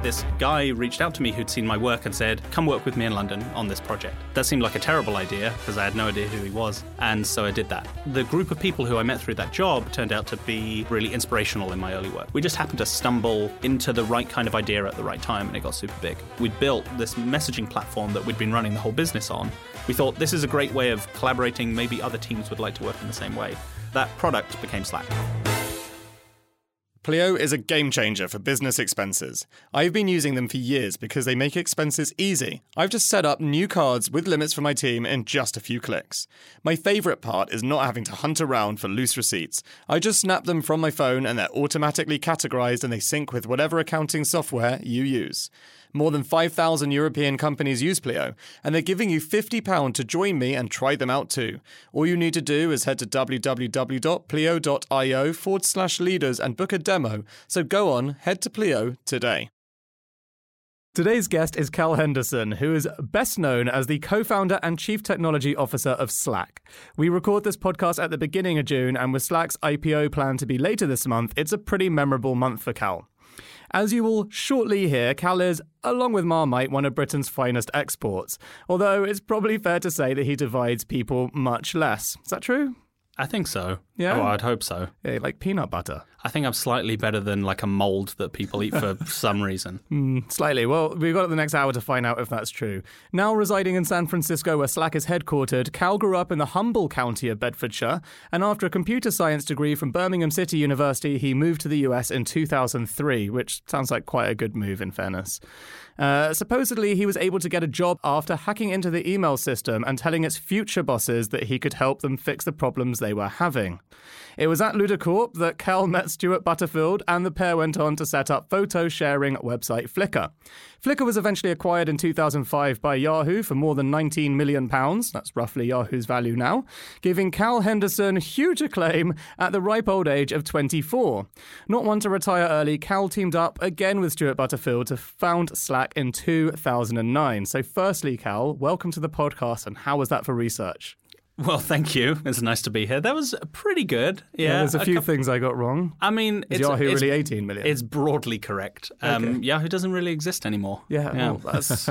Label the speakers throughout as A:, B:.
A: this guy reached out to me who'd seen my work and said, come work with me in London on this project. That seemed like a terrible idea because I had no idea who he was. And so I did that. The group of people who I met through that job turned out to be really inspirational in my early work. We just happened to stumble into the right kind of idea at the right time, and it got super big. We'd built this messaging platform that we'd been running the whole business on. We thought this is a great way of collaborating. Maybe other teams would like to work in the same way. That product became Slack.
B: Pleo is a game changer for business expenses. I've been using them for years because they make expenses easy. I've just set up new cards with limits for my team in just a few clicks. My favourite part is not having to hunt around for loose receipts. I just snap them from my phone and they're automatically categorised and they sync with whatever accounting software you use. More than 5,000 European companies use Pleo, and they're giving you £50 to join me and try them out too. All you need to do is head to www.pleo.io/leaders and book a demo. So go on, head to Pleo today. Today's guest is Cal Henderson, who is best known as the co-founder and chief technology officer of Slack. We record this podcast at the beginning of June, and with Slack's IPO planned to be later this month, it's a pretty memorable month for Cal. As you will shortly hear, Cal is, along with Marmite, one of Britain's finest exports, although it's probably fair to say that he divides people much less. Is that true?
A: I think so.
B: Yeah?
A: Oh, I'd hope so.
B: Yeah, like peanut butter.
A: I think I'm slightly better than like a mold that people eat for some reason.
B: Slightly. Well, we've got the next hour to find out if that's true. Now residing in San Francisco, where Slack is headquartered, Cal grew up in the Humble County of Bedfordshire, and after a computer science degree from Birmingham City University, he moved to the US in 2003, which sounds like quite a good move, in fairness. Supposedly, he was able to get a job after hacking into the email system and telling its future bosses that he could help them fix the problems they were having. It was at Ludacorp that Cal met Stuart Butterfield, and the pair went on to set up photo-sharing website Flickr. Flickr was eventually acquired in 2005 by Yahoo for more than £19 million. That's roughly Yahoo's value now, giving Cal Henderson huge acclaim at the ripe old age of 24. Not one to retire early, Cal teamed up again with Stuart Butterfield to found Slack in 2009. So firstly, Cal, welcome to the podcast, and how was that for research?
A: Well, thank you. It's nice to be here. That was pretty good. Yeah,
B: there's a few things I got wrong.
A: I mean,
B: Is Yahoo really 18 million?
A: It's broadly correct.
B: Okay.
A: Yahoo doesn't really exist anymore.
B: Yeah. Well, that's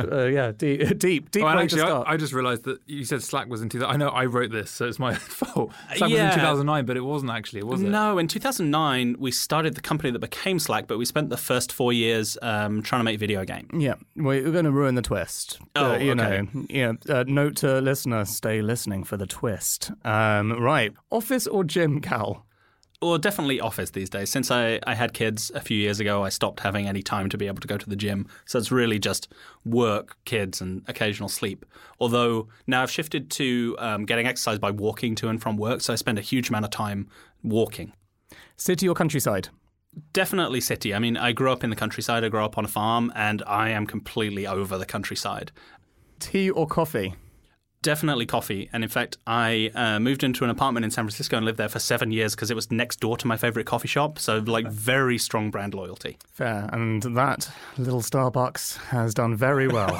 B: deep
C: Well,
B: way
C: actually,
B: to start.
C: I just realised that you said Slack was in 2000. I know I wrote this, so it's my fault. Slack was in 2009, but it wasn't actually, was it?
A: No, in 2009, we started the company that became Slack, but we spent the first 4 years trying to make video games.
B: Yeah, we're going to ruin the twist.
A: Okay.
B: Note to listener, stay listening for the twist. Right. Office or gym, Cal?
A: Well, definitely office these days. Since I had kids a few years ago, I stopped having any time to be able to go to the gym. So it's really just work, kids, and occasional sleep. Although now I've shifted to getting exercise by walking to and from work. So I spend a huge amount of time walking.
B: City or countryside?
A: Definitely city. I mean, I grew up in the countryside. I grew up on a farm, and I am completely over the countryside.
B: Tea or coffee?
A: Definitely coffee. And in fact, I moved into an apartment in San Francisco and lived there for 7 years because it was next door to my favorite coffee shop. So like very strong brand loyalty.
B: Fair. And that little Starbucks has done very well.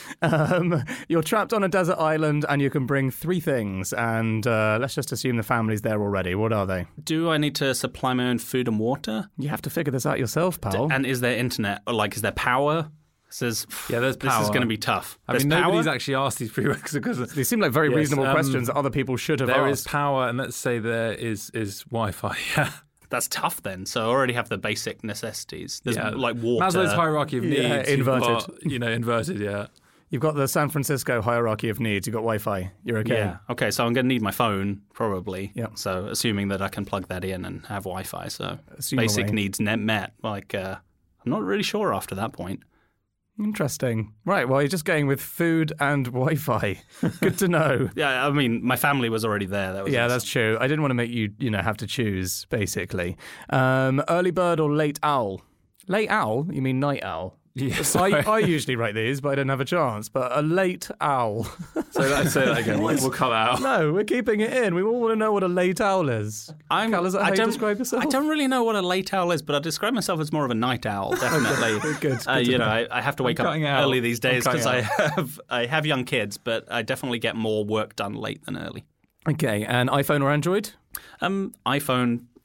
B: You're trapped on a desert island and you can bring 3 things. And let's just assume the family's there already. What are they?
A: Do I need to supply my own food and water?
B: You have to figure this out yourself, pal.
A: And is there internet? Or like, is there power? There's power. This is going to be tough.
C: Nobody's actually asked these prerequisites because
B: they seem like very reasonable questions that other people should have asked.
C: There is power, and let's say there is Wi-Fi. Yeah.
A: That's tough then. So I already have the basic necessities. There's like water.
C: Maslow's hierarchy of needs.
B: Yeah, inverted.
C: Inverted, yeah.
B: You've got the San Francisco hierarchy of needs. You've got Wi-Fi. You're okay.
A: Yeah. Okay, so I'm going to need my phone, probably.
B: Yeah.
A: So assuming that I can plug that in and have Wi-Fi. So
B: Assumably.
A: Basic needs met. Like, I'm not really sure after that point.
B: Interesting. Right, well, you're just going with food and Wi-Fi. Good to know.
A: Yeah, I mean, my family was already there. That was awesome.
B: That's true. I didn't want to make you, have to choose, basically. Early bird or late owl? Late owl? You mean night owl?
C: Yes.
B: I usually write these, but I didn't have a chance. But a late owl.
C: Say that again. We'll cut that out.
B: No, we're keeping it in. We all want to know what a late owl is. Cal, is that how you describe yourself?
A: I don't really know what a late owl is, but I describe myself as more of a night owl, definitely.
B: Good.
A: I have to wake up early these days because I have young kids, but I definitely get more work done late than early.
B: Okay, and iPhone or Android?
A: iPhone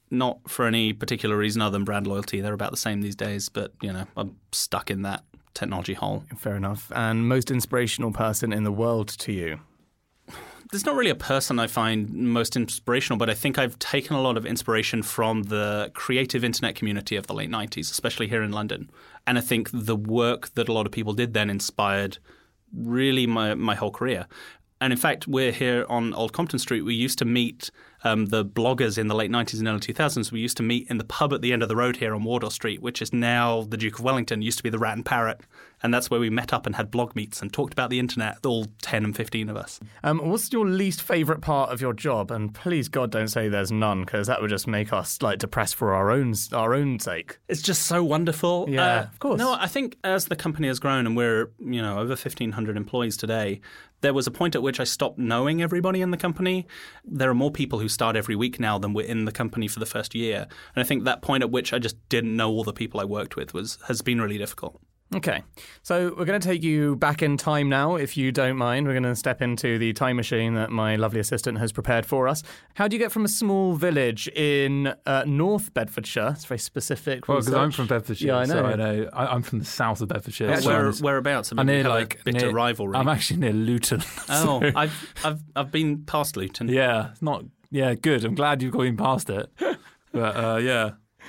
A: not for any particular reason other than brand loyalty. They're about the same these days, but, I'm stuck in that technology hole.
B: Fair enough. And most inspirational person in the world to you?
A: There's not really a person I find most inspirational, but I think I've taken a lot of inspiration from the creative internet community of the late 90s, especially here in London. And I think the work that a lot of people did then inspired really my whole career. And in fact, we're here on Old Compton Street. We used to meet the bloggers in the late 90s and early 2000s. We used to meet in the pub at the end of the road here on Wardour Street, which is now the Duke of Wellington, used to be the Rat and Parrot. And that's where we met up and had blog meets and talked about the internet, all 10 and 15 of us.
B: What's your least favourite part of your job? And please, God, don't say there's none, because that would just make us depressed for our own sake.
A: It's just so wonderful.
B: Yeah, of course.
A: No, I think as the company has grown and we're, over 1,500 employees today, there was a point at which I stopped knowing everybody in the company. There are more people who start every week now than were in the company for the first year. And I think that point at which I just didn't know all the people I worked with has been really difficult.
B: Okay, so we're going to take you back in time now, if you don't mind. We're going to step into the time machine that my lovely assistant has prepared for us. How do you get from a small village in North Bedfordshire? It's very specific.
C: Well, because I'm from Bedfordshire,
B: yeah, I know.
C: So I know. I'm from the south of Bedfordshire.
A: Whereabouts? I
C: I'm
A: mean,
C: near
A: a bit of rivalry.
C: I'm actually near Luton.
A: Oh,
C: so.
A: I've been past Luton.
C: Yeah, it's not. Yeah, good. I'm glad you've gone past it. But yeah.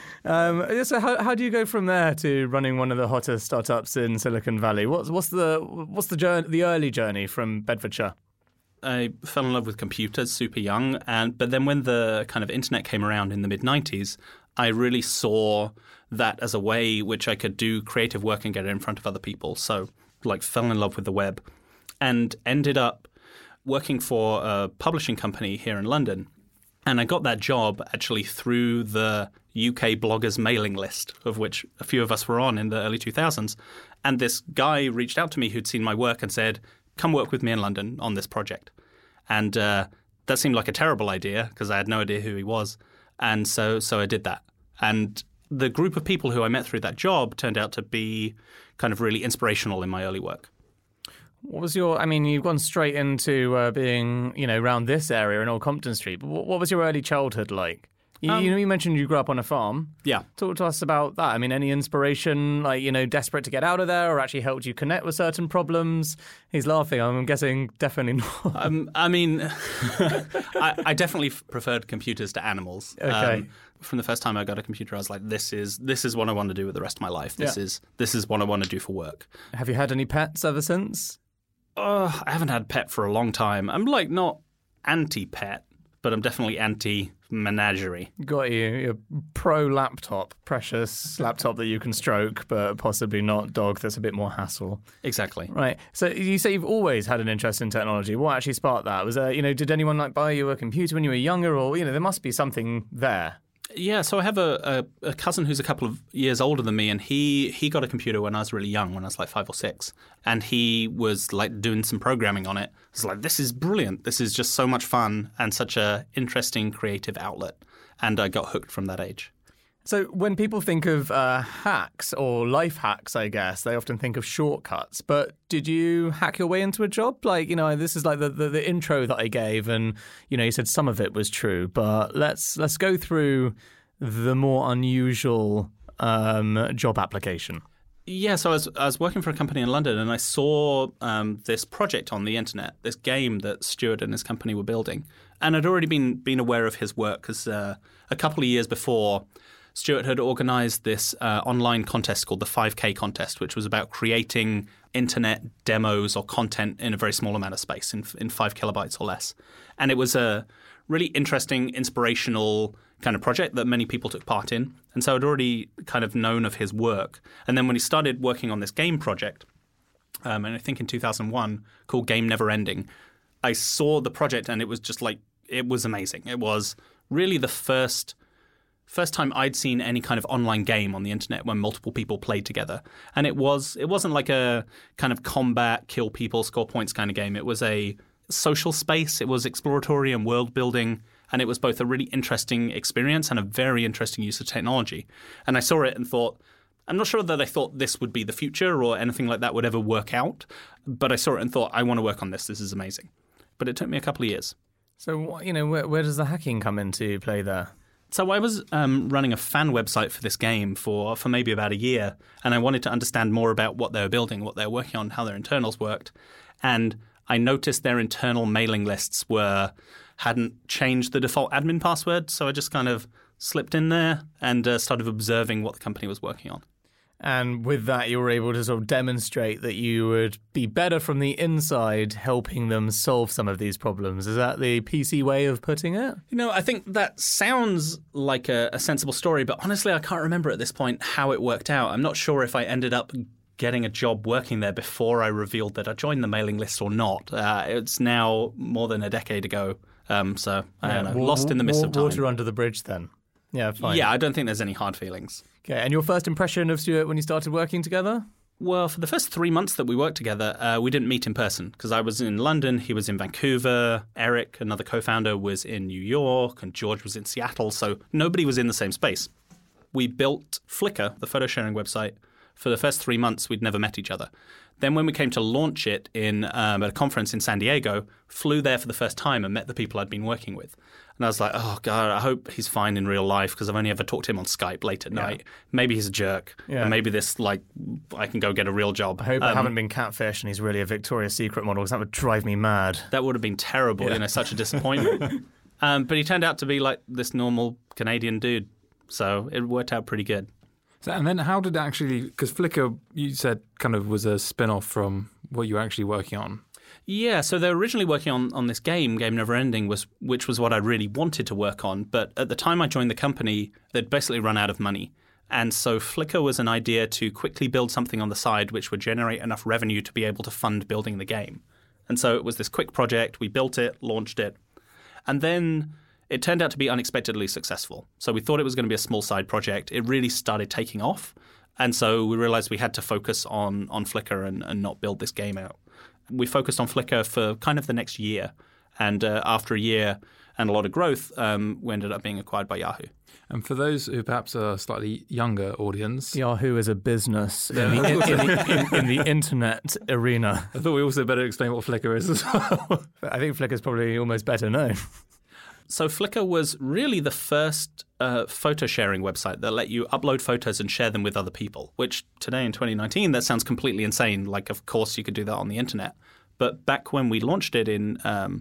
B: So how do you go from there to running one of the hottest startups in Silicon Valley? What's the journey, the early journey from Bedfordshire?
A: I fell in love with computers super young, but then when the kind of internet came around in the mid-90s, I really saw that as a way which I could do creative work and get it in front of other people. So fell in love with the web and ended up working for a publishing company here in London. And I got that job actually through the UK bloggers mailing list, of which a few of us were on in the early 2000s. And this guy reached out to me who'd seen my work and said, come work with me in London on this project. And that seemed like a terrible idea because I had no idea who he was. And so I did that. And the group of people who I met through that job turned out to be kind of really inspirational in my early work.
B: What was you've gone straight into being, around this area in Old Compton Street, but what was your early childhood like? You mentioned you grew up on a farm.
A: Yeah.
B: Talk to us about that. I mean, any inspiration, desperate to get out of there or actually helped you connect with certain problems? He's laughing. I'm guessing definitely not.
A: I definitely preferred computers to animals.
B: Okay.
A: From the first time I got a computer, I was like, this is what I want to do with the rest of my life. This is what I want to do for work.
B: Have you had any pets ever since?
A: I haven't had a pet for a long time. I'm not anti-pet, but I'm definitely anti-menagerie.
B: Got you. Your pro laptop, precious laptop that you can stroke, but possibly not dog. That's a bit more hassle.
A: Exactly.
B: Right. So you say you've always had an interest in technology. What actually sparked that? Was there, did anyone buy you a computer when you were younger, or there must be something there?
A: Yeah, so I have a cousin who's a couple of years older than me, and he got a computer when I was really young, when I was 5 or 6, and he was doing some programming on it. I was like, this is brilliant. This is just so much fun and such a interesting creative outlet, and I got hooked from that age.
B: So when people think of hacks or life hacks, I guess, they often think of shortcuts. But did you hack your way into a job? This is the intro that I gave, and, you said some of it was true. But let's go through the more unusual job application.
A: Yeah, so I was working for a company in London, and I saw this project on the internet, this game that Stuart and his company were building. And I'd already been aware of his work because a couple of years before, Stuart had organised this online contest called the 5K contest, which was about creating internet demos or content in a very small amount of space, in 5 kilobytes or less. And it was a really interesting, inspirational kind of project that many people took part in. And so I'd already kind of known of his work. And then when he started working on this game project, and I think in 2001, called Game Never Ending, I saw the project and it was just it was amazing. It was really the first time I'd seen any kind of online game on the internet when multiple people played together. And it wasn't like a kind of combat, kill people, score points kind of game. It was a social space. It was exploratory and world building. And it was both a really interesting experience and a very interesting use of technology. And I saw it and thought, I'm not sure that I thought this would be the future or anything like that would ever work out. But I saw it and thought, I want to work on this. This is amazing. But it took me a couple of years.
B: So, where does the hacking come into play there?
A: So I was running a fan website for this game for maybe about a year, and I wanted to understand more about what they were building, what they were working on, how their internals worked. And I noticed their internal mailing lists hadn't changed the default admin password, so I just kind of slipped in there and started observing what the company was working on.
B: And with that, you were able to sort of demonstrate that you would be better from the inside helping them solve some of these problems. Is that the PC way of putting it?
A: I think that sounds like a sensible story, but honestly, I can't remember at this point how it worked out. I'm not sure if I ended up getting a job working there before I revealed that I joined the mailing list or not. It's now more than a decade ago, so I don't know, lost in the mist of time.
B: Water under the bridge then. Yeah, fine.
A: Yeah, I don't think there's any hard feelings.
B: Okay, and your first impression of Stuart when you started working together?
A: Well, for the first 3 months that we worked together, we didn't meet in person because I was in London, he was in Vancouver, Eric, another co-founder, was in New York, and George was in Seattle, so nobody was in the same space. We built Flickr, the photo sharing website. For the first 3 months, we'd never met each other. Then when we came to launch it at a conference in San Diego, flew there for the first time and met the people I'd been working with. And I was like, oh, God, I hope he's fine in real life because I've only ever talked to him on Skype late at night. Maybe he's a jerk. Yeah. And maybe I can go get a real job.
B: I hope I haven't been catfished and he's really a Victoria's Secret model because that would drive me mad.
A: That would have been terrible, such a disappointment. But he turned out to be like this normal Canadian dude. So it worked out pretty good.
C: So, and then how did it actually, because Flickr, you said, kind of was a spin-off from what you were actually working on.
A: Yeah, so they were originally working on this Game Never Ending, which was what I really wanted to work on. But at the time I joined the company, they'd basically run out of money. And so Flickr was an idea to quickly build something on the side which would generate enough revenue to be able to fund building the game. And so it was this quick project. We built it, launched it. And then it turned out to be unexpectedly successful. So we thought it was going to be a small side project. It really started taking off. And so we realized we had to focus on Flickr and not build this game out. We focused on Flickr for kind of the next year. And after a year and a lot of growth, we ended up being acquired by Yahoo.
C: And for those who perhaps are a slightly younger audience...
B: Yahoo is a business in the internet arena.
C: I thought we also better explain what Flickr is as well.
B: I think Flickr is probably almost better known.
A: So Flickr was really the first photo sharing website that let you upload photos and share them with other people, which today in 2019, that sounds completely insane. Like, of course, you could do that on the internet. But back when we launched it in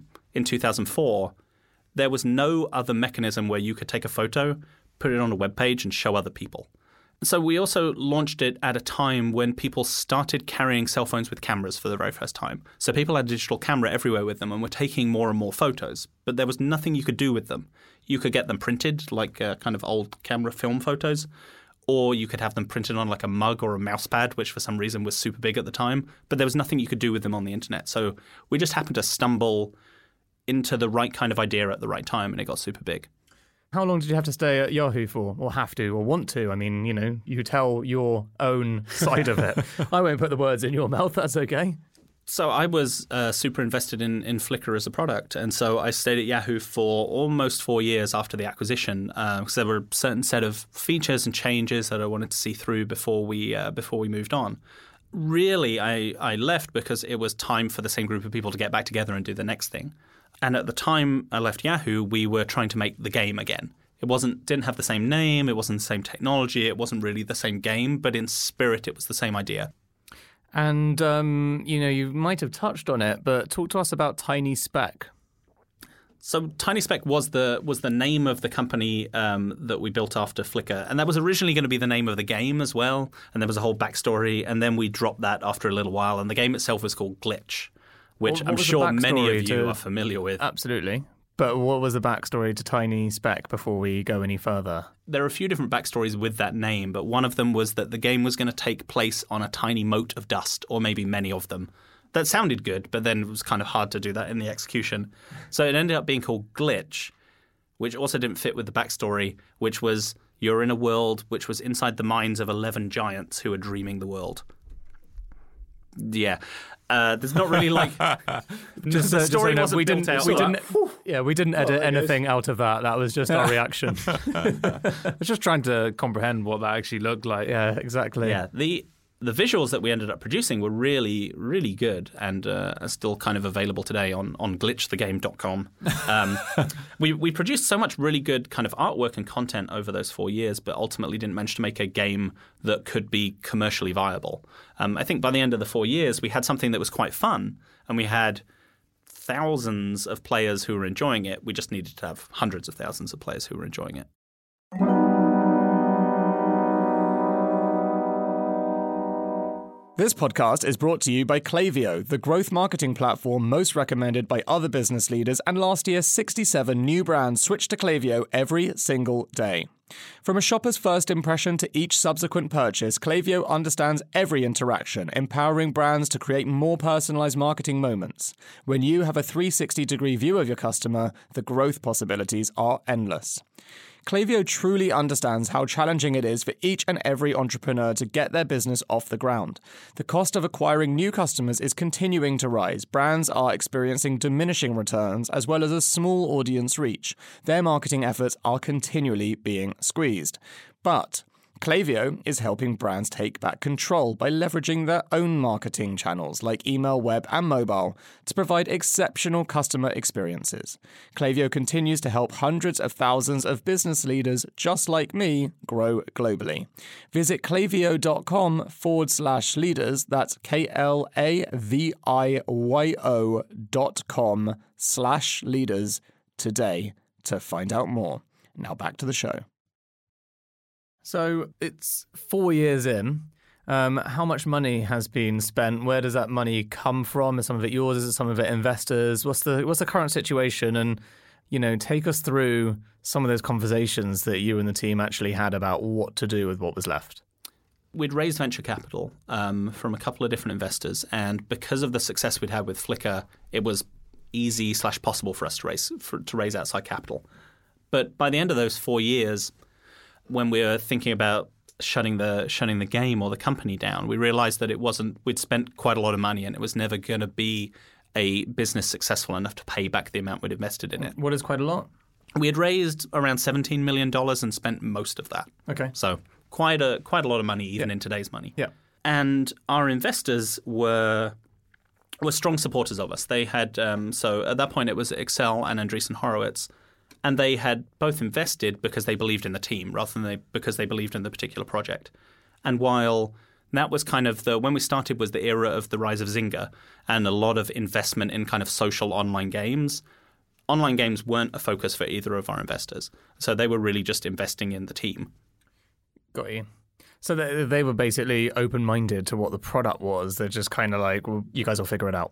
A: 2004, there was no other mechanism where you could take a photo, put it on a web page, and show other people. So we also launched it at a time when people started carrying cell phones with cameras for the very first time. So people had a digital camera everywhere with them and were taking more and more photos. But there was nothing you could do with them. You could get them printed, like kind of old camera film photos, or you could have them printed on like a mug or a mouse pad, which for some reason was super big at the time. But there was nothing you could do with them on the internet. So we just happened to stumble into the right kind of idea at the right time, and it got super big.
B: How long did you have to stay at Yahoo for, or have to, or want to? I mean, you tell your own side of it. I won't put the words in your mouth, that's okay.
A: So I was super invested in Flickr as a product, and so I stayed at Yahoo for almost 4 years after the acquisition, because there were a certain set of features and changes that I wanted to see through before we moved on. Really, I left because it was time for the same group of people to get back together and do the next thing. And at the time I left Yahoo, we were trying to make the game again. It didn't have the same name, it wasn't the same technology, it wasn't really the same game, but in spirit it was the same idea.
B: And, you might have touched on it, but talk to us about TinySpec.
A: So TinySpec was the name of the company that we built after Flickr. And that was originally going to be the name of the game as well. And there was a whole backstory. And then we dropped that after a little while. And the game itself was called Glitch, which I'm sure many of you are familiar with.
B: Absolutely. But what was the backstory to TinySpec before we go any further?
A: There are a few different backstories with that name, but one of them was that the game was going to take place on a tiny mote of dust, or maybe many of them. That sounded good, but then it was kind of hard to do that in the execution. So it ended up being called Glitch, which also didn't fit with the backstory, which was you're in a world which was inside the minds of 11 giants who are dreaming the world. Yeah. There's not really the story wasn't built out.
B: We didn't edit anything out of that. That was just our reaction.
C: I was just trying to comprehend what that actually looked like.
B: Yeah, exactly.
A: Yeah. The visuals that we ended up producing were really, really good and are still kind of available today on glitchthegame.com. We produced so much really good kind of artwork and content over those 4 years, but ultimately didn't manage to make a game that could be commercially viable. I think by the end of the 4 years, we had something that was quite fun, and we had thousands of players who were enjoying it. We just needed to have hundreds of thousands of players who were enjoying it.
B: This podcast is brought to you by Klaviyo, the growth marketing platform most recommended by other business leaders, and last year 67 new brands switched to Klaviyo every single day. From a shopper's first impression to each subsequent purchase, Klaviyo understands every interaction, empowering brands to create more personalized marketing moments. When you have a 360-degree view of your customer, the growth possibilities are endless. Klaviyo truly understands how challenging it is for each and every entrepreneur to get their business off the ground. The cost of acquiring new customers is continuing to rise. Brands are experiencing diminishing returns as well as a small audience reach. Their marketing efforts are continually being squeezed. But Klaviyo is helping brands take back control by leveraging their own marketing channels like email, web, and mobile to provide exceptional customer experiences. Klaviyo continues to help hundreds of thousands of business leaders just like me grow globally. Visit klaviyo.com/leaders, that's KLAVIYO.com/leaders today to find out more. Now back to the show. So it's 4 years in. How much money has been spent? Where does that money come from? Is some of it yours? Is it some of it investors? What's the current situation? And, take us through some of those conversations that you and the team actually had about what to do with what was left.
A: We'd raised venture capital from a couple of different investors. And because of the success we'd had with Flickr, it was easy/possible for us to raise outside capital. But by the end of those 4 years, when we were thinking about shutting the game or the company down, we realized that we'd spent quite a lot of money and it was never going to be a business successful enough to pay back the amount we'd invested in it.
B: What is quite a lot?
A: We had raised around $17 million and spent most of that. Okay. So quite a lot of money even in today's money. Yeah. And our investors were strong supporters of us. They had so at that point it was Excel and Andreessen Horowitz. And they had both invested because they believed in the team rather than because they believed in the particular project. And while that was kind of when we started was the era of the rise of Zynga and a lot of investment in kind of social online games weren't a focus for either of our investors. So they were really just investing in the team.
B: Got you. So they were basically open-minded to what the product was. They're just kind of like, well, you guys will figure it out.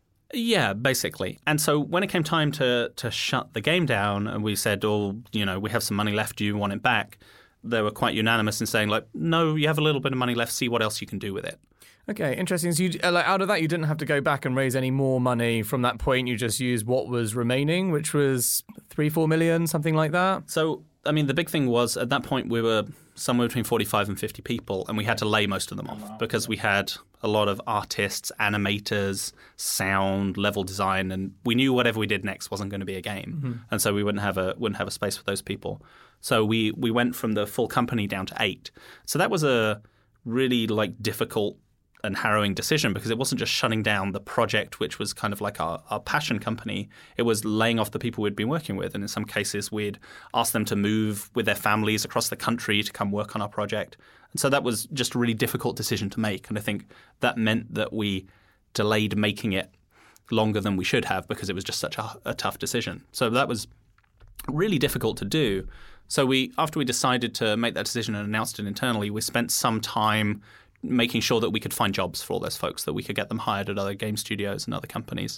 A: Yeah, basically. And so when it came time to shut the game down and we said, we have some money left, do you want it back? They were quite unanimous in saying, no, you have a little bit of money left, see what else you can do with it.
B: Okay, interesting. So out of that, you didn't have to go back and raise any more money from that point. You just used what was remaining, which was 3-4 million, something like that?
A: So, the big thing was at that point we were somewhere between 45 and 50 people, and we had to lay most of them off because we had a lot of artists, animators, sound, level design, and we knew whatever we did next wasn't going to be a game, and so we wouldn't have a space for those people. So we went from the full company down to 8. So that was a really difficult and harrowing decision because it wasn't just shutting down the project, which was kind of like our passion company. It was laying off the people we'd been working with. And in some cases, we'd asked them to move with their families across the country to come work on our project. And so that was just a really difficult decision to make. And I think that meant that we delayed making it longer than we should have because it was just such a tough decision. So that was really difficult to do. So after we decided to make that decision and announced it internally, we spent some time making sure that we could find jobs for all those folks, that we could get them hired at other game studios and other companies.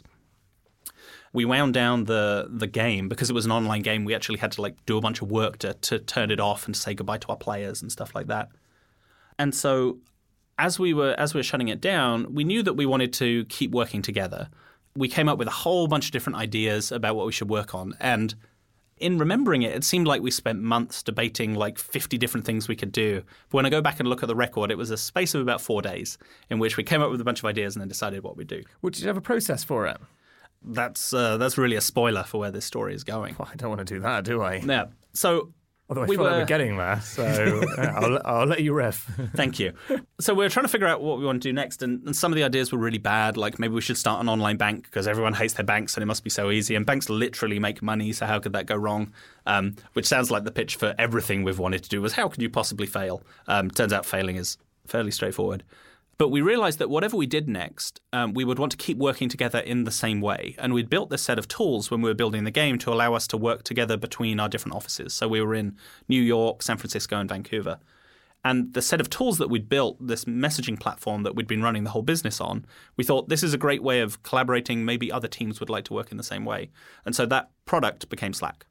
A: We wound down the game because it was an online game. We actually had to do a bunch of work to turn it off and say goodbye to our players and stuff like that. And so as we were shutting it down, we knew that we wanted to keep working together. We came up with a whole bunch of different ideas about what we should work on. And in remembering it, it seemed like we spent months debating 50 different things we could do. But when I go back and look at the record, it was a space of about 4 days in which we came up with a bunch of ideas and then decided what we'd do.
B: Well, did you have a process for it?
A: That's really a spoiler for where this story is going.
B: Well, I don't want to do that, do I?
A: Yeah. So
B: Although I feel like we're getting there, so I'll let you riff.
A: Thank you. So we were trying to figure out what we want to do next, and some of the ideas were really bad, like maybe we should start an online bank because everyone hates their banks and it must be so easy, and banks literally make money, so how could that go wrong? Which sounds like the pitch for everything we've wanted to do was how could you possibly fail? Turns out failing is fairly straightforward. But we realized that whatever we did next, we would want to keep working together in the same way. And we'd built this set of tools when we were building the game to allow us to work together between our different offices. So we were in New York, San Francisco, and Vancouver. And the set of tools that we'd built, this messaging platform that we'd been running the whole business on, we thought this is a great way of collaborating. Maybe other teams would like to work in the same way. And so that product became Slack.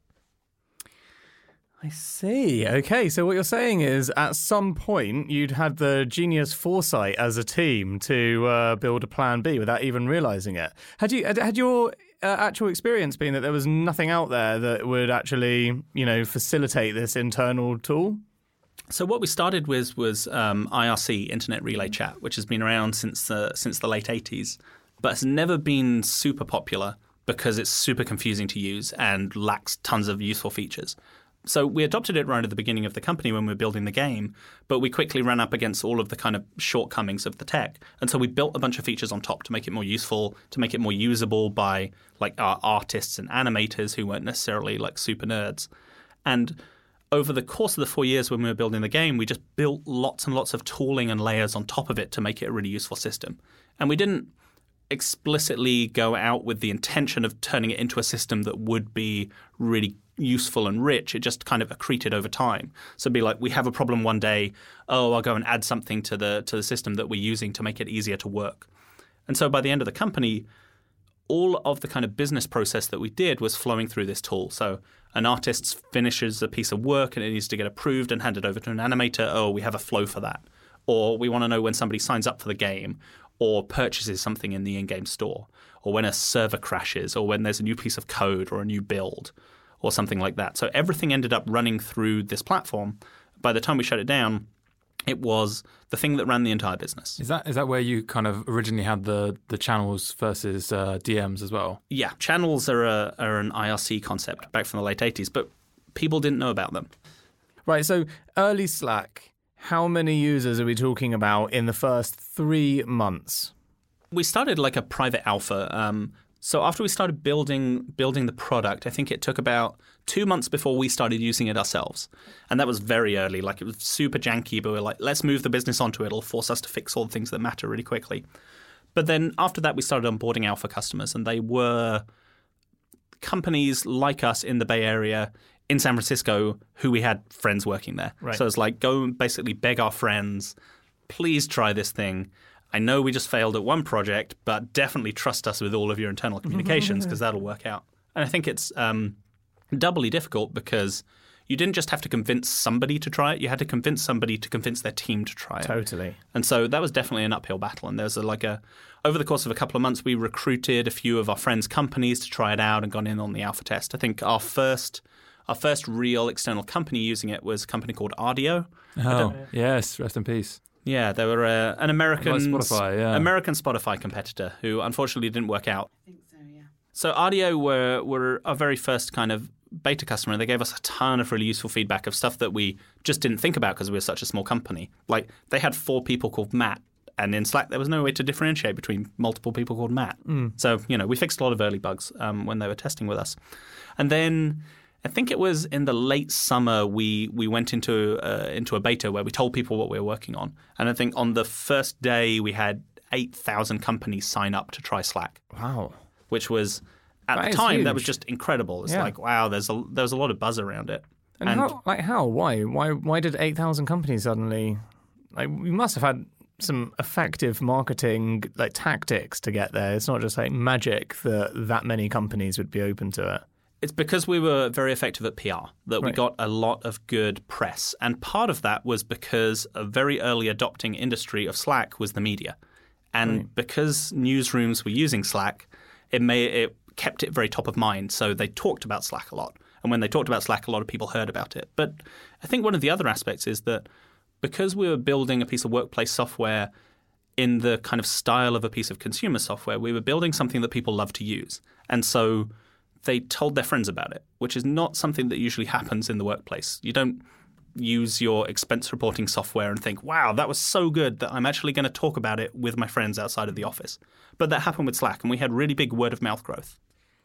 B: I see. Okay, so what you're saying is at some point you'd had the genius foresight as a team to build a plan B without even realizing it. Had your actual experience been that there was nothing out there that would actually, facilitate this internal tool?
A: So what we started with was IRC, Internet Relay Chat, which has been around since the late 80s, but has never been super popular because it's super confusing to use and lacks tons of useful features. So we adopted it right at the beginning of the company when we were building the game, but we quickly ran up against all of the kind of shortcomings of the tech. And so we built a bunch of features on top to make it more useful, to make it more usable by like our artists and animators who weren't necessarily like super nerds. And over the course of the 4 years when we were building the game, we just built lots and lots of tooling and layers on top of it to make it a really useful system. And we didn't explicitly go out with the intention of turning it into a system that would be really useful and rich. It just kind of accreted over time. So it'd be like we have a problem one day, I'll go and add something to the system that we're using to make it easier to work. And so by the end of the company, all of the kind of business process that we did was flowing through this tool. So an artist finishes a piece of work and it needs to get approved and handed over to an animator. We have a flow for that. Or we want to know when somebody signs up for the game or purchases something in the in-game store, or when a server crashes, or when there's a new piece of code or a new build, or something like that. So everything ended up running through this platform. By the time we shut it down, it was the thing that ran the entire business.
C: Is that where you kind of originally had the channels versus DMs as well?
A: Yeah, channels are an IRC concept back from the late 80s, but people didn't know about them.
B: Right, so early Slack, how many users are we talking about in the first 3 months?
A: We started like a private alpha. So after we started building the product, I think it took about 2 months before we started using it ourselves. And that was very early. Like it was super janky, but we were like, let's move the business onto it. It'll force us to fix all the things that matter really quickly. But then after that, we started onboarding alpha customers, and they were companies like us in the Bay Area, in San Francisco, who we had friends working there.
B: Right.
A: So it's like go and basically beg our friends, please try this thing. I know we just failed at one project, but definitely trust us with all of your internal communications because that'll work out. And I think it's doubly difficult because you didn't just have to convince somebody to try it. You had to convince somebody to convince their team to try it.
B: Totally.
A: And so that was definitely an uphill battle. And there's over the course of a couple of months, we recruited a few of our friends' companies to try it out and gone in on the alpha test. I think our first real external company using it was a company called Rdio.
C: Oh, yes. Rest in peace.
A: Yeah, they were an American
C: Spotify,
A: Spotify competitor who unfortunately didn't work out.
D: I think so, yeah.
A: So Rdio were our very first kind of beta customer. They gave us a ton of really useful feedback of stuff that we just didn't think about because we were such a small company. Like they had 4 people called Matt, and in Slack there was no way to differentiate between multiple people called Matt. So we fixed a lot of early bugs when they were testing with us. And then I think it was in the late summer we went into a beta where we told people what we were working on. And I think on the first day we had 8,000 companies sign up to try Slack.
B: Wow.
A: Which was, at the time, that was just incredible. It's like, wow, there was a lot of buzz around it.
B: And how? Why did 8,000 companies suddenly... Like, we must have had some effective marketing tactics to get there. It's not just like magic that many companies would be open to it.
A: It's because we were very effective at PR that we got a lot of good press. And part of that was because a very early adopting industry of Slack was the media. And because newsrooms were using Slack, it kept it very top of mind. So they talked about Slack a lot. And when they talked about Slack, a lot of people heard about it. But I think one of the other aspects is that because we were building a piece of workplace software in the kind of style of a piece of consumer software, we were building something that people love to use. And so they told their friends about it, which is not something that usually happens in the workplace. You don't use your expense reporting software and think, wow, that was so good that I'm actually going to talk about it with my friends outside of the office. But that happened with Slack, and we had really big word of mouth growth.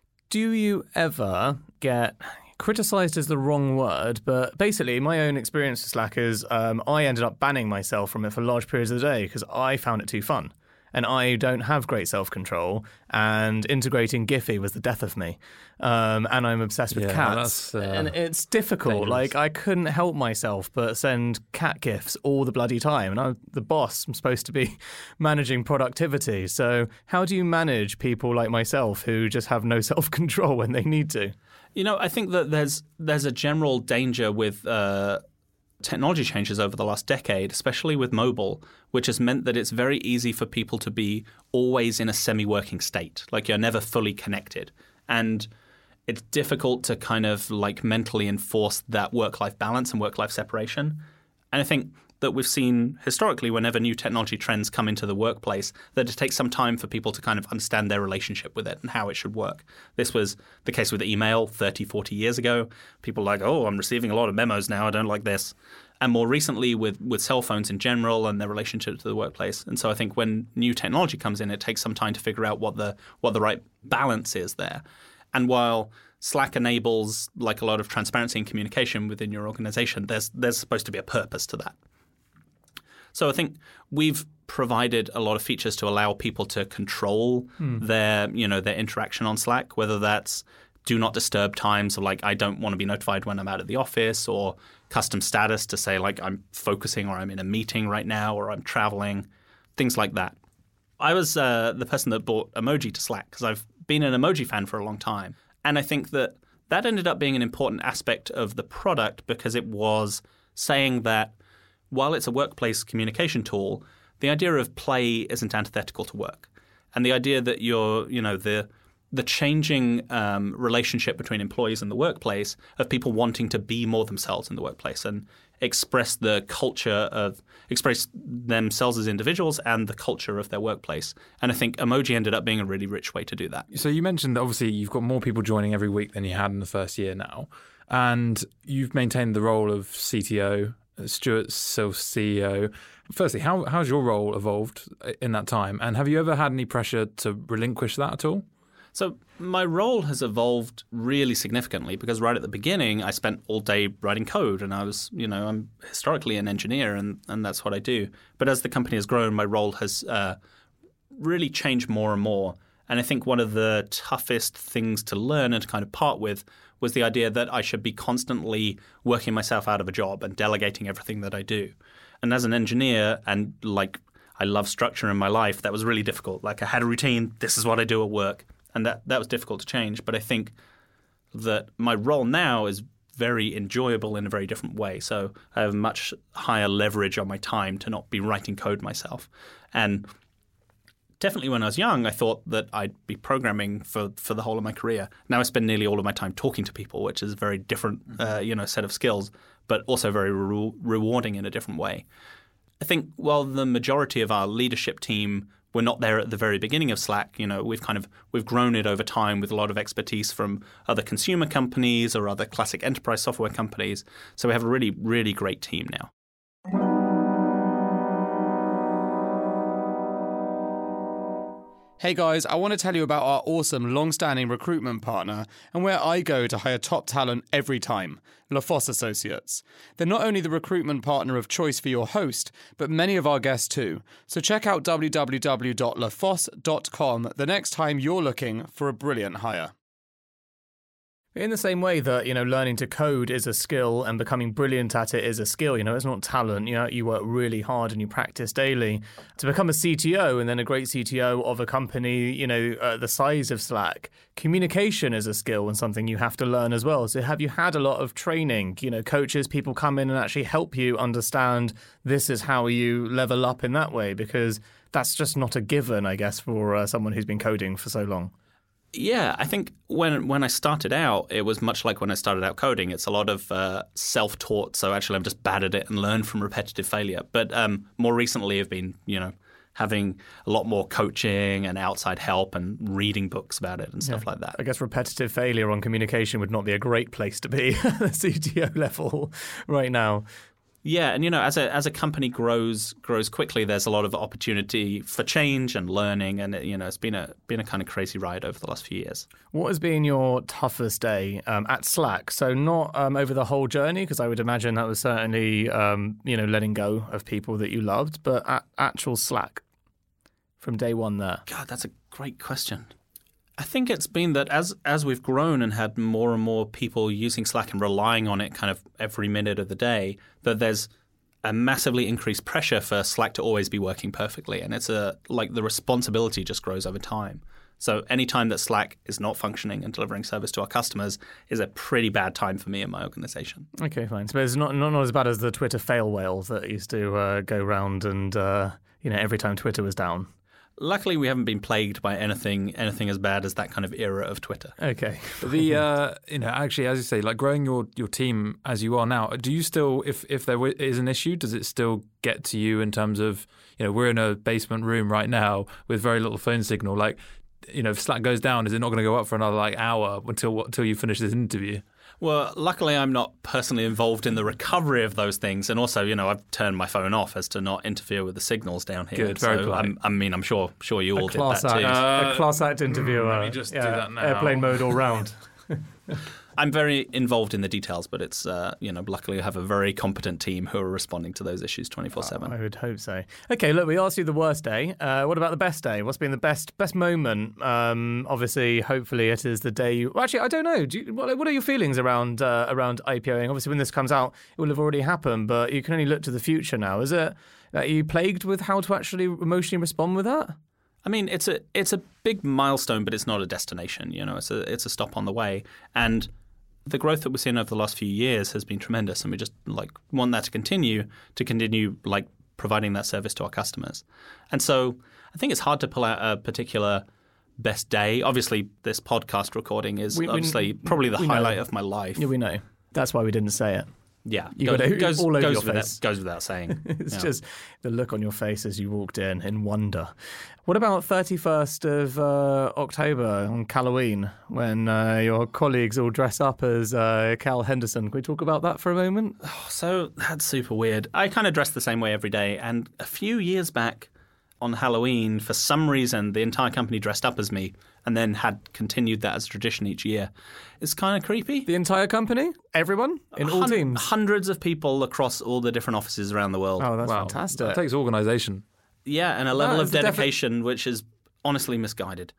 B: Do you ever get criticized is the wrong word, but basically my own experience with Slack is I ended up banning myself from it for large periods of the day because I found it too fun. And I don't have great self-control, and integrating Giphy was the death of me. And I'm obsessed with cats. And it's difficult.
C: Dangerous.
B: Like, I couldn't help myself but send cat GIFs all the bloody time. And I'm the boss. I'm supposed to be managing productivity. So how do you manage people like myself who just have no self-control when they need to?
A: You know, I think that there's a general danger with technology changes over the last decade, especially with mobile, which has meant that it's very easy for people to be always in a semi-working state, like you're never fully connected. And it's difficult to kind of like mentally enforce that work-life balance and work-life separation. And I think that we've seen historically whenever new technology trends come into the workplace that it takes some time for people to kind of understand their relationship with it and how it should work. This was the case with email 30, 40 years ago. People were like, oh, I'm receiving a lot of memos now. I don't like this. And more recently with cell phones in general and their relationship to the workplace. And so I think when new technology comes in, it takes some time to figure out what the right balance is there. And while Slack enables like a lot of transparency and communication within your organization, there's supposed to be a purpose to that. So I think we've provided a lot of features to allow people to control their interaction on Slack, whether that's do not disturb times, so like I don't want to be notified when I'm out of the office, or custom status to say like I'm focusing or I'm in a meeting right now or I'm traveling, things like that. I was the person that brought emoji to Slack because I've been an emoji fan for a long time. And I think that ended up being an important aspect of the product because it was saying that while it's a workplace communication tool, the idea of play isn't antithetical to work. And the idea that the changing relationship between employees and the workplace of people wanting to be more themselves in the workplace and express themselves as individuals and the culture of their workplace. And I think emoji ended up being a really rich way to do that.
C: So you mentioned that obviously you've got more people joining every week than you had in the first year now. And you've maintained the role of CTO. Stuart's still CEO. Firstly, how's your role evolved in that time? And have you ever had any pressure to relinquish that at all?
A: So my role has evolved really significantly because right at the beginning, I spent all day writing code and I was, I'm historically an engineer and that's what I do. But as the company has grown, my role has really changed more and more. And I think one of the toughest things to learn and to kind of part with was the idea that I should be constantly working myself out of a job and delegating everything that I do. And as an engineer and like I love structure in my life, that was really difficult. Like I had a routine, this is what I do at work. And that was difficult to change. But I think that my role now is very enjoyable in a very different way. So I have much higher leverage on my time to not be writing code myself. And definitely when I was young, I thought that I'd be programming for the whole of my career. Now I spend nearly all of my time talking to people, which is a very different set of skills, but also very rewarding in a different way. I think while the majority of our leadership team were not there at the very beginning of Slack, we've grown it over time with a lot of expertise from other consumer companies or other classic enterprise software companies. So we have a really, really great team now.
B: Hey guys, I want to tell you about our awesome long-standing recruitment partner and where I go to hire top talent every time, LaFosse Associates. They're not only the recruitment partner of choice for your host, but many of our guests too. So check out www.lafosse.com the next time you're looking for a brilliant hire. In the same way that, learning to code is a skill and becoming brilliant at it is a skill, it's not talent. You work really hard and you practice daily. To become a CTO and then a great CTO of a company, the size of Slack, communication is a skill and something you have to learn as well. So have you had a lot of training, coaches, people come in and actually help you understand this is how you level up in that way? Because that's just not a given, I guess, for someone who's been coding for so long.
A: Yeah, I think when I started out, it was much like when I started out coding. It's a lot of self-taught, so actually I'm just bad at it and learn from repetitive failure. But more recently I've been, having a lot more coaching and outside help and reading books about it and stuff like that.
B: I guess repetitive failure on communication would not be a great place to be at the CTO level right now.
A: Yeah, and as a company grows quickly, there's a lot of opportunity for change and learning, and it's been a kind of crazy ride over the last few years.
B: What has been your toughest day at Slack? So not over the whole journey, because I would imagine that was certainly letting go of people that you loved, but at actual Slack from day one there.
A: God, that's a great question. I think it's been that as we've grown and had more and more people using Slack and relying on it kind of every minute of the day, that there's a massively increased pressure for Slack to always be working perfectly. And it's the responsibility just grows over time. So any time that Slack is not functioning and delivering service to our customers is a pretty bad time for me and my organization.
B: Okay, fine. So it's not as bad as the Twitter fail whales that used to go round and every time Twitter was down.
A: Luckily, we haven't been plagued by anything as bad as that kind of era of Twitter.
B: Okay.
C: Actually, as you say, like growing your team as you are now, do you still, if there is an issue, does it still get to you in terms of, we're in a basement room right now with very little phone signal. Like, if Slack goes down, is it not going to go up for another hour until you finish this interview?
A: Well, luckily, I'm not personally involved in the recovery of those things. And also, I've turned my phone off as to not interfere with the signals down here.
C: Good, very polite.
A: I'm sure you all did that too.
B: A class act interviewer.
C: Let me just do that now.
B: Airplane mode all round.
A: I'm very involved in the details, but it's, luckily I have a very competent team who are responding to those issues 24/7.
B: I would hope so. Okay, look, we asked you the worst day. What about the best day? What's been the best moment? Obviously, hopefully it is the day you... Well, actually, I don't know. What are your feelings around IPOing? Obviously, when this comes out, it will have already happened, but you can only look to the future now. Is it... Are you plagued with how to actually emotionally respond with that?
A: I mean, it's a big milestone, but it's not a destination. It's a stop on the way. And the growth that we've seen over the last few years has been tremendous, and we just want that to continue providing that service to our customers. And so I think it's hard to pull out a particular best day. Obviously, this podcast recording is probably the highlight of my life.
B: Yeah, we know. That's why we didn't say it.
A: Yeah,
B: goes all over your face.
A: Goes without saying.
B: It's just the look on your face as you walked in wonder. What about 31st of October on Halloween, when your colleagues all dress up as Cal Henderson? Can we talk about that for a moment?
A: Oh, so that's super weird. I kind of dress the same way every day, and a few years back on Halloween, for some reason, the entire company dressed up as me and then had continued that as a tradition each year. It's kind of creepy.
B: The entire company? Everyone? In all teams?
A: Hundreds of people across all the different offices around the world.
B: Oh, that's fantastic.
C: That takes organisation.
A: Yeah, and a level of dedication which is honestly misguided.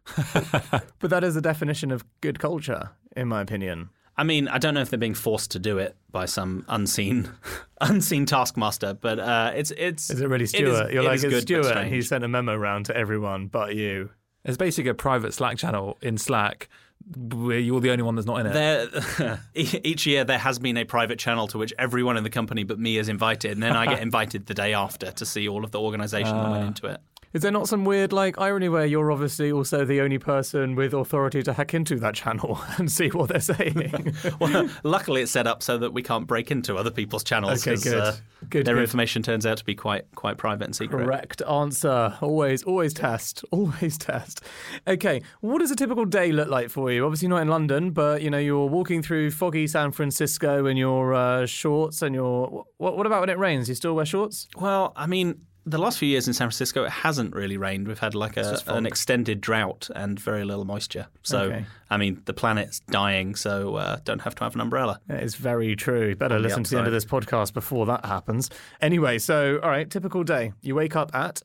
B: But that is the definition of good culture, in my opinion.
A: I mean, I don't know if they're being forced to do it by some unseen taskmaster, but it's...
B: Is it really Stuart? You're like, it's Stuart, and he sent a memo round to everyone but you.
C: It's basically a private Slack channel in Slack where you're the only one that's not in it.
A: Each year there has been a private channel to which everyone in the company but me is invited, and then I get invited the day after to see all of the organisation that went into it.
B: Is there not some weird irony where you're obviously also the only person with authority to hack into that channel and see what they're saying?
A: Well, luckily it's set up so that we can't break into other people's channels.
B: Okay, good.
A: Their information turns out to be quite private and secret.
B: Correct answer. Always test. Always test. Okay, what does a typical day look like for you? Obviously not in London, but you're walking through foggy San Francisco in your shorts and your... What about when it rains? You still wear shorts?
A: Well, I mean... The last few years in San Francisco, it hasn't really rained. We've had an extended drought and very little moisture. So, okay. I mean, the planet's dying, so don't have to have an umbrella.
B: It is very true. Better listen to the end of this podcast before that happens. Anyway, so, all right, typical day. You wake up at?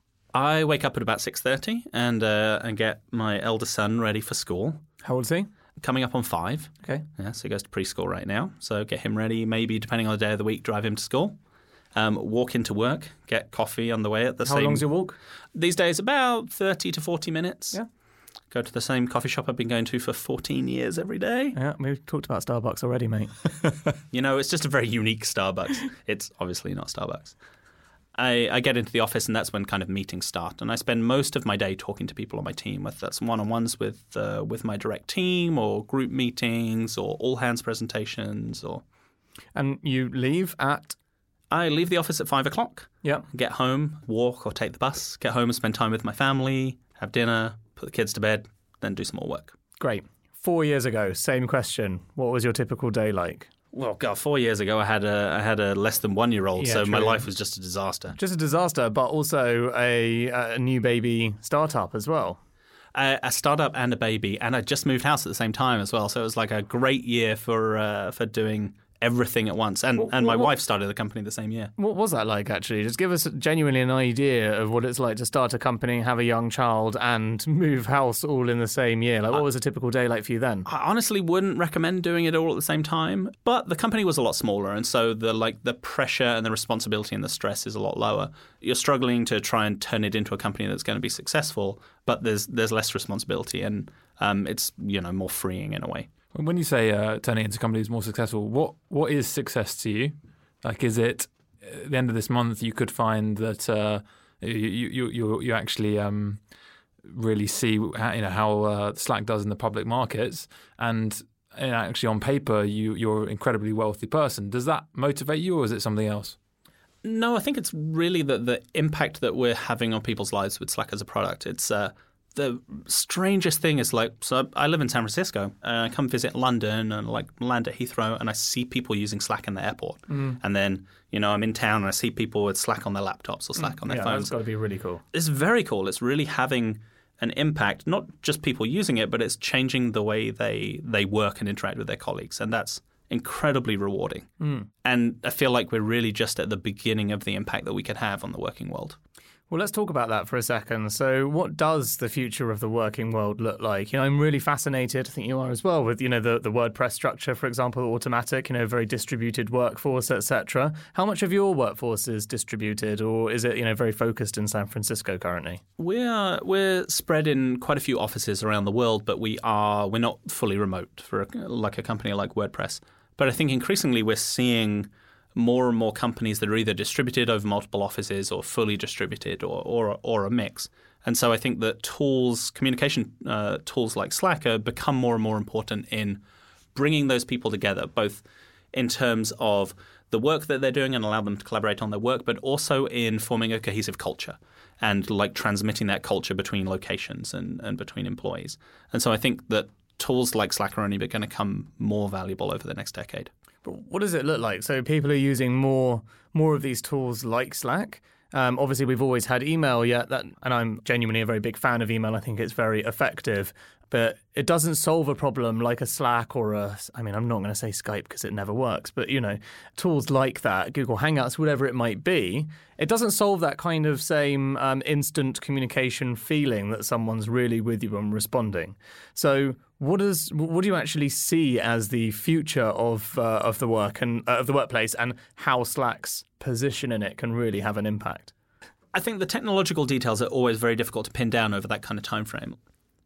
A: I wake up at about 6:30 and get my eldest son ready for school.
B: How old is he?
A: Coming up on 5.
B: Okay.
A: Yeah, so he goes to preschool right now. So get him ready, maybe depending on the day of the week, drive him to school. Walk into work, get coffee on the way at the same...
B: How long's your walk?
A: These days, about 30 to 40 minutes.
B: Yeah.
A: Go to the same coffee shop I've been going to for 14 years every day.
B: Yeah, we've talked about Starbucks already, mate.
A: It's just a very unique Starbucks. It's obviously not Starbucks. I get into the office, and that's when kind of meetings start. And I spend most of my day talking to people on my team, whether that's one-on-ones with my direct team or group meetings or all-hands presentations. And
B: you leave at...
A: I leave the office at 5 o'clock.
B: Yeah.
A: Get home, walk or take the bus, get home and spend time with my family, have dinner, put the kids to bed, then do some more work.
B: Great. 4 years ago, same question. What was your typical day like?
A: Well, God, 4 years ago, I had a less than 1 year old,
B: Yeah,
A: so
B: true.
A: my life was just a disaster.
B: Just a disaster, but also a new baby startup as well.
A: A startup and a baby, and I just moved house at the same time as well. So it was like a great year for doing everything at once. And my wife started the company the same year.
B: What was that like, actually? Just give us genuinely an idea of what it's like to start a company, have a young child, and move house all in the same year. Like, what was a typical day like for you then?
A: I honestly wouldn't recommend doing it all at the same time, but the company was a lot smaller, and so the pressure and the responsibility and the stress is a lot lower. You're struggling to try and turn it into a company that's going to be successful, but there's less responsibility, and it's more freeing in a way.
C: When you say turning into companies more successful, what is success to you? Like, is it at the end of this month you could find that you actually really see how Slack does in the public markets, and actually on paper you're an incredibly wealthy person? Does that motivate you, or is it something else?
A: No, I think it's really the impact that we're having on people's lives with Slack as a product. It's the strangest thing is so I live in San Francisco, and I come visit London and land at Heathrow, and I see people using Slack in the airport. And then, I'm in town and I see people with Slack on their laptops or Slack on their phones.
B: That's got to be really cool.
A: It's very cool. It's really having an impact, not just people using it, but it's changing the way they work and interact with their colleagues. And that's incredibly rewarding. And I feel like we're really just at the beginning of the impact that we could have on the working world.
B: Well, let's talk about that for a second. So what does the future of the working world look like? I'm really fascinated, I think you are as well, with, the WordPress structure, for example, Automattic, very distributed workforce, etc. How much of your workforce is distributed, or is it, very focused in San Francisco currently?
A: We're spread in quite a few offices around the world, but we're not fully remote for a company like WordPress. But I think increasingly we're seeing more and more companies that are either distributed over multiple offices or fully distributed or a mix. And so I think that communication tools like Slack become more and more important in bringing those people together, both in terms of the work that they're doing and allow them to collaborate on their work, but also in forming a cohesive culture and transmitting that culture between locations and between employees. And so I think that tools like Slack are only going to become more valuable over the next decade.
B: But what does it look like? So people are using more of these tools like Slack. Obviously, we've always had email, and I'm genuinely a very big fan of email. I think it's very effective, but it doesn't solve a problem like a Slack or I'm not going to say Skype because it never works, but, tools like that, Google Hangouts, whatever it might be, it doesn't solve that kind of same instant communication feeling that someone's really with you and responding. So what do you actually see as the future of the work and of the workplace, and how Slack's position in it can really have an impact?
A: I think the technological details are always very difficult to pin down over that kind of time frame.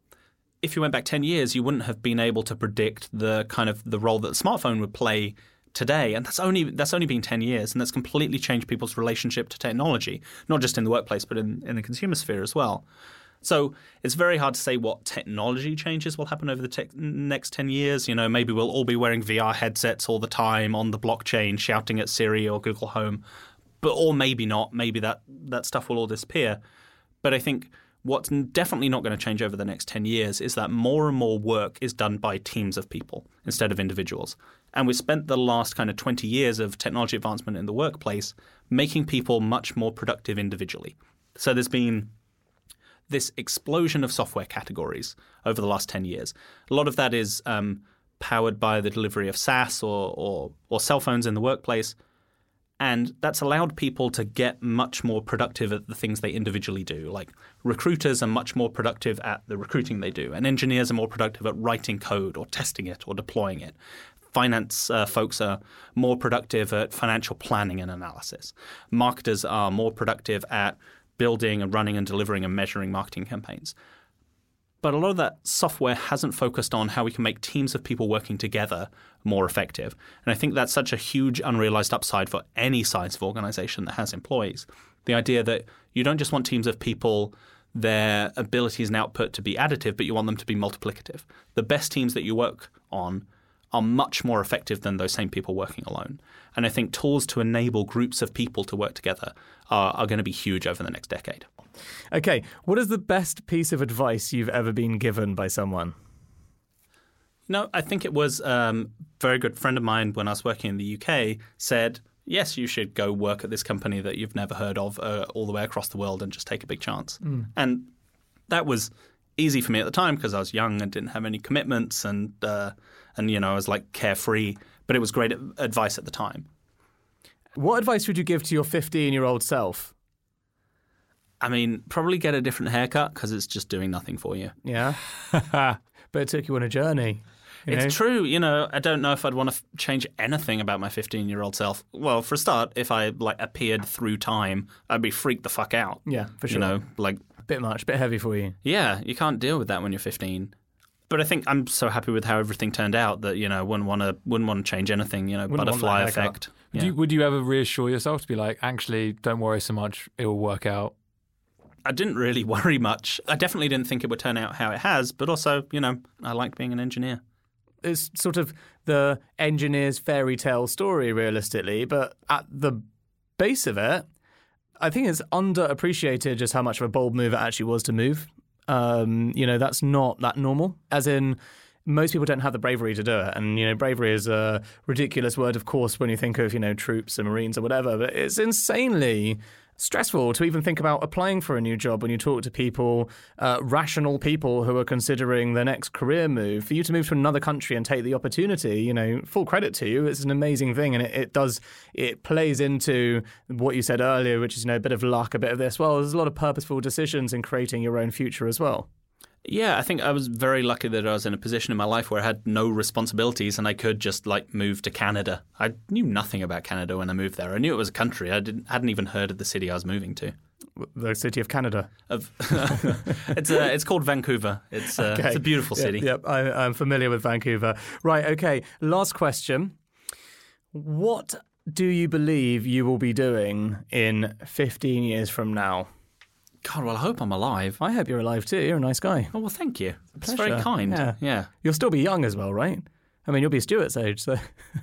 A: If you went back 10 years, you wouldn't have been able to predict the role that the smartphone would play today, and that's only been 10 years, and that's completely changed people's relationship to technology, not just in the workplace, but in the consumer sphere as well. So it's very hard to say what technology changes will happen over the next 10 years. Maybe we'll all be wearing VR headsets all the time on the blockchain, shouting at Siri or Google Home, or maybe not. Maybe that stuff will all disappear. But I think what's definitely not going to change over the next 10 years is that more and more work is done by teams of people instead of individuals. And we spent the last 20 years of technology advancement in the workplace making people much more productive individually. So there's been this explosion of software categories over the last 10 years. A lot of that is powered by the delivery of SaaS or cell phones in the workplace. And that's allowed people to get much more productive at the things they individually do. Like recruiters are much more productive at the recruiting they do, and engineers are more productive at writing code or testing it or deploying it. Finance folks are more productive at financial planning and analysis. Marketers are more productive at building and running and delivering and measuring marketing campaigns. But a lot of that software hasn't focused on how we can make teams of people working together more effective. And I think that's such a huge unrealized upside for any size of organization that has employees. The idea that you don't just want teams of people, their abilities and output to be additive, but you want them to be multiplicative. The best teams that you work on are much more effective than those same people working alone. And I think tools to enable groups of people to work together are going to be huge over the next decade.
B: Okay, what is the best piece of advice you've ever been given by someone?
A: No, I think it was a very good friend of mine when I was working in the UK said, yes, you should go work at this company that you've never heard of all the way across the world and just take a big chance. And that was easy for me at the time because I was young and didn't have any commitments and you know, I was like carefree, but it was great advice at the time.
B: What advice would you give to your 15-year-old self?
A: I mean, probably get a different haircut because it's just doing nothing for you.
B: Yeah. But it took you on a journey.
A: It's true. You know, I don't know if I'd want to change anything about my 15-year-old self. Well, for a start, if I appeared through time, I'd be freaked the fuck out.
B: Yeah, for sure.
A: You know,
B: bit much, bit heavy for you.
A: Yeah, you can't deal with that when you're 15. But I think I'm so happy with how everything turned out that, you know, wouldn't want to change anything, you know, butterfly effect. Yeah.
C: Would you ever reassure yourself to be like, actually, don't worry so much, it will work out?
A: I didn't really worry much. I definitely didn't think it would turn out how it has, but also, you know, I like being an engineer.
B: It's sort of the engineer's fairy tale story, realistically, but at the base of it, I think it's underappreciated just how much of a bold move it actually was to move. You know, that's not that normal. As in, most people don't have the bravery to do it. And, you know, bravery is a ridiculous word, of course, when you think of, you know, troops and Marines or whatever. But it's insanely stressful to even think about applying for a new job when you talk to people, rational people who are considering their next career move. For you to move to another country and take the opportunity, you know, full credit to you. It's an amazing thing. And it plays into what you said earlier, which is, you know, a bit of luck, a bit of this. Well, there's a lot of purposeful decisions in creating your own future as well.
A: Yeah, I think I was very lucky that I was in a position in my life where I had no responsibilities and I could just move to Canada. I knew nothing about Canada when I moved there. I knew it was a country. I hadn't even heard of the city I was moving to.
B: The city of Canada.
A: It's called Vancouver. It's a beautiful city.
B: Yep, I'm familiar with Vancouver. Right, okay. Last question. What do you believe you will be doing in 15 years from now?
A: God, well, I hope I'm alive.
B: I hope you're alive too. You're a nice guy.
A: Oh, well, thank you. It's very kind. Yeah.
B: You'll still be young as well, right? I mean, you'll be Stuart's age, so.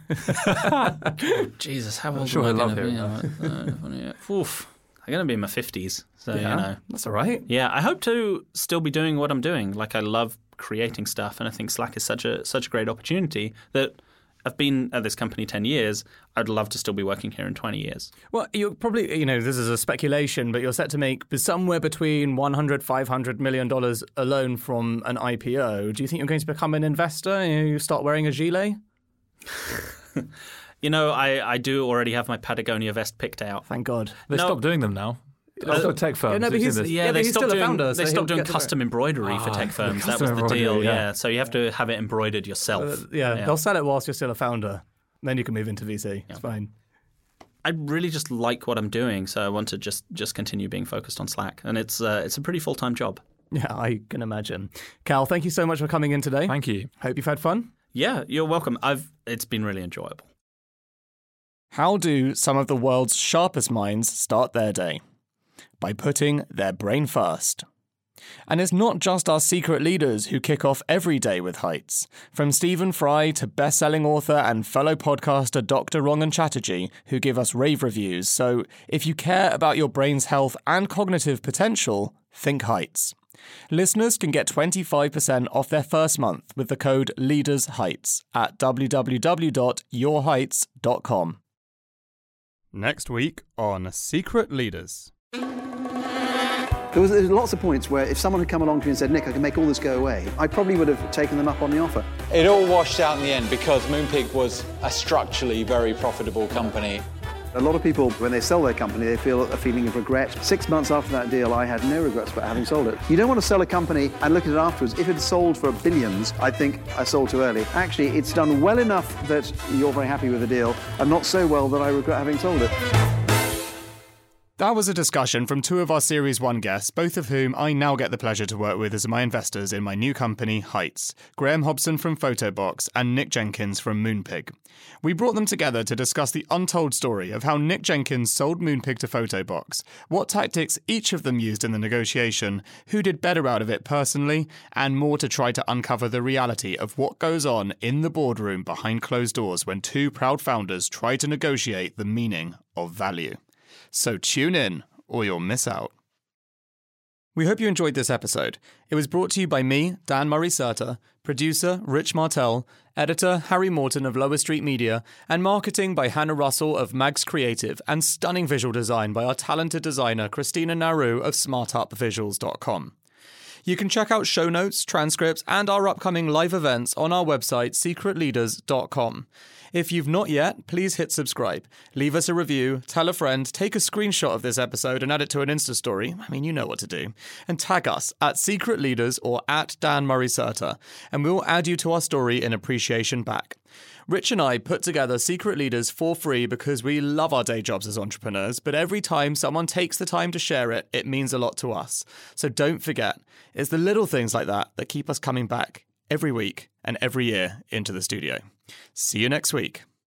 A: Jesus, how old am I going to be? Oof. I'm going to be in my 50s, so, you know.
B: That's all right.
A: Yeah, I hope to still be doing what I'm doing. Like, I love creating stuff, and I think Slack is such a great opportunity that I've been at this company 10 years. I'd love to still be working here in 20 years.
B: Well, you're probably, you know, this is a speculation, but you're set to make somewhere between $100-500 million alone from an IPO. Do you think you're going to become an investor? You start wearing a gilet?
A: You know, I do already have my Patagonia vest picked out.
B: Thank God.
C: They stopped doing them now. Tech firms.
B: But he's still a founder.
A: They stopped doing custom embroidery for tech firms. That was the deal. Yeah. So you have to have it embroidered yourself.
B: They'll sell it whilst you're still a founder. Then you can move into VC. It's fine.
A: I really just like what I'm doing, so I want to just continue being focused on Slack, and it's a pretty full-time job.
B: Yeah, I can imagine. Cal, thank you so much for coming in today.
C: Thank you.
B: Hope you've had fun.
A: Yeah, you're welcome. It's been really enjoyable.
B: How do some of the world's sharpest minds start their day? By putting their brain first. And it's not just our secret leaders who kick off every day with heights. From Stephen Fry to best-selling author and fellow podcaster Dr. Rangan Chatterjee, who give us rave reviews. So if you care about your brain's health and cognitive potential, think heights. Listeners can get 25% off their first month with the code LEADERSHEIGHTS at www.yourheights.com. Next week on Secret Leaders.
D: There's lots of points where if someone had come along to me and said, Nick, I can make all this go away, I probably would have taken them up on the offer.
E: It all washed out in the end because Moonpig was a structurally very profitable company.
D: A lot of people, when they sell their company, they feel a feeling of regret. 6 months after that deal, I had no regrets about having sold it. You don't want to sell a company and look at it afterwards. If it's sold for billions, I think I sold too early. Actually, it's done well enough that you're very happy with the deal, and not so well that I regret having sold it.
B: That was a discussion from two of our Series 1 guests, both of whom I now get the pleasure to work with as my investors in my new company, Heights, Graham Hobson from Photobox and Nick Jenkins from Moonpig. We brought them together to discuss the untold story of how Nick Jenkins sold Moonpig to Photobox, what tactics each of them used in the negotiation, who did better out of it personally, and more to try to uncover the reality of what goes on in the boardroom behind closed doors when two proud founders try to negotiate the meaning of value. So tune in, or you'll miss out. We hope you enjoyed this episode. It was brought to you by me, Dan Murray-Serter, producer Rich Martell, editor Harry Morton of Lower Street Media, and marketing by Hannah Russell of Mags Creative, and stunning visual design by our talented designer Christina Naru of smartupvisuals.com. You can check out show notes, transcripts, and our upcoming live events on our website, secretleaders.com. If you've not yet, please hit subscribe. Leave us a review, tell a friend, take a screenshot of this episode and add it to an Insta story. I mean, you know what to do. And tag us at Secret Leaders or at Dan Murray-Serter, and we'll add you to our story in appreciation back. Rich and I put together Secret Leaders for free because we love our day jobs as entrepreneurs, but every time someone takes the time to share it, it means a lot to us. So don't forget, it's the little things like that that keep us coming back every week and every year into the studio. See you next week.